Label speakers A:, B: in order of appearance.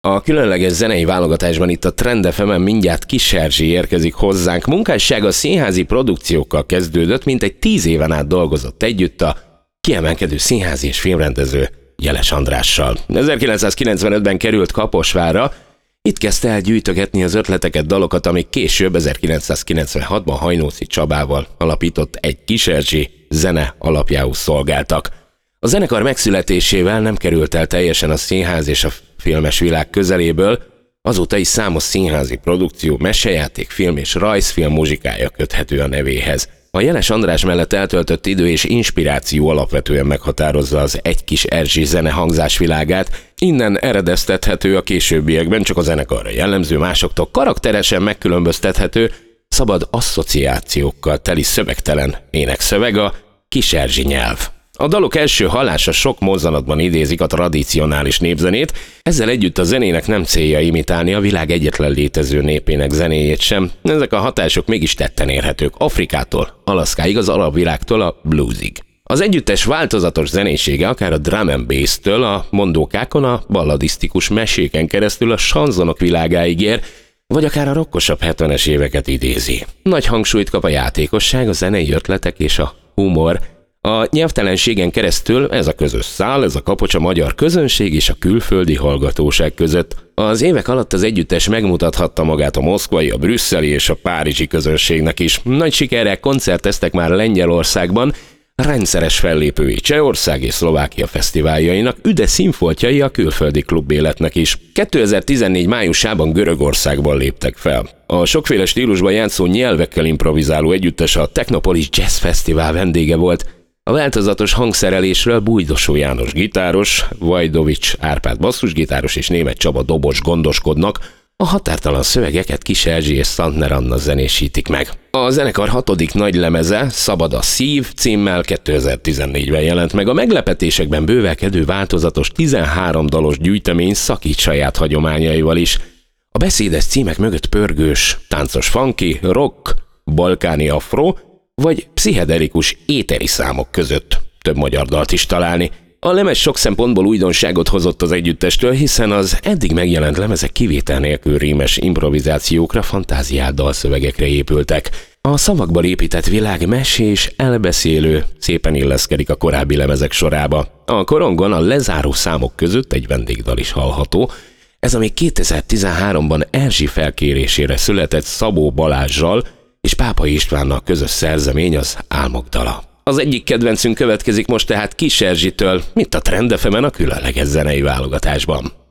A: A különleges zenei válogatásban itt a Trend FM-en mindjárt Kis Erzsi érkezik hozzánk. Munkássága színházi produkciókkal kezdődött, mintegy 10 éven át dolgozott együtt a kiemelkedő színházi és filmrendező Jeles Andrással. 1995-ben került Kaposvárra, itt kezdte el gyűjtögetni az ötleteket, dalokat, amik később 1996-ban Hajnóci Csabával alapított egy Kis Erzsi zene alapjául szolgáltak. A zenekar megszületésével nem került el teljesen a színház és a filmes világ közeléből, azóta is számos színházi produkció, mesejáték, film és rajzfilm muzsikája köthető a nevéhez. A Jeles András mellett eltöltött idő és inspiráció alapvetően meghatározza az Egy Kis Erzsi zene hangzásvilágát, innen eredeztethető a későbbiekben csak a zenekarra jellemző, másoktól karakteresen megkülönböztethető, szabad asszociációkkal teli szövegtelen énekszöveg, a Kis Erzsi nyelv. A dalok első hallása sok mozzanatban idézik a tradicionális népzenét, ezzel együtt a zenének nem célja imitálni a világ egyetlen létező népének zenéjét sem. Ezek a hatások mégis tetten érhetők Afrikától, Alaszkáig, az arab világtól a bluesig. Az együttes változatos zenésége akár a drum and bass-től a mondókákon, a balladisztikus meséken keresztül a sanzonok világáig ér, vagy akár a rockosabb 70-es éveket idézi. Nagy hangsúlyt kap a játékosság, a zenei ötletek és a humor. A nyelvtelenségen keresztül ez a közös szál, ez a kapocs a magyar közönség és a külföldi hallgatóság között. Az évek alatt az együttes megmutathatta magát a moszkvai, a brüsszeli és a párizsi közönségnek is. Nagy sikerrel koncerteztek már Lengyelországban, rendszeres fellépői Csehország és Szlovákia fesztiváljainak, üde színfoltjai a külföldi klubéletnek is. 2014 májusában Görögországban léptek fel. A sokféle stílusban játszó nyelvekkel improvizáló együttes a Technopolis Jazz Fesztivál vendége volt. A változatos hangszerelésről Bújdosó János gitáros, Vajdovics Árpád basszusgitáros és Németh Csaba dobos gondoskodnak, a határtalan szövegeket Kis Erzsi és Szantner Anna zenésítik meg. A zenekar 6. nagy lemeze, Szabad a szív címmel 2014-ben jelent meg. A meglepetésekben bővelkedő változatos 13 dalos gyűjtemény szakít saját hagyományaival is. A beszédes címek mögött pörgős, táncos funky, rock, balkáni afro vagy pszichedelikus éteri számok között több magyar dalt is találni. A lemez sok szempontból újdonságot hozott az együttestől, hiszen az eddig megjelent lemezek kivétel nélkül rímes improvizációkra, fantáziált dalszövegekre épültek. A szavakból épített világ mesés, elbeszélő, szépen illeszkedik a korábbi lemezek sorába. A korongon a lezáró számok között egy vendégdal is hallható, ez ami 2013-ban Erzsi felkérésére született Szabó Balázssal és Pápai Istvánnal közös szerzemény, az Álmok dala. Az egyik kedvencünk következik most tehát Kis Erzsitől, mint a Trend FM-en a különleges zenei válogatásban.